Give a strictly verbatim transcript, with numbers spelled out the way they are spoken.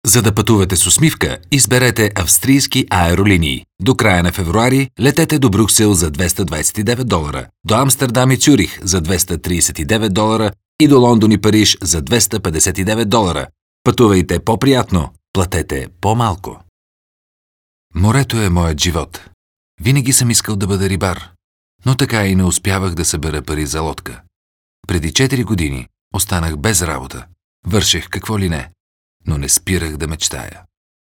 За да пътувате с усмивка, изберете австрийски аеролинии. До края на февруари летете до Брюксел за двеста двадесет и девет долара, до Амстердам и Цюрих за двеста тридесет и девет долара и до Лондон и Париж за двеста петдесет и девет долара. Пътувайте по-приятно, платете по-малко. Морето е моят живот. Винаги съм искал да бъда рибар, но така и не успявах да събера пари за лодка. Преди четири години останах без работа. Вършех какво ли не, но не спирах да мечтая.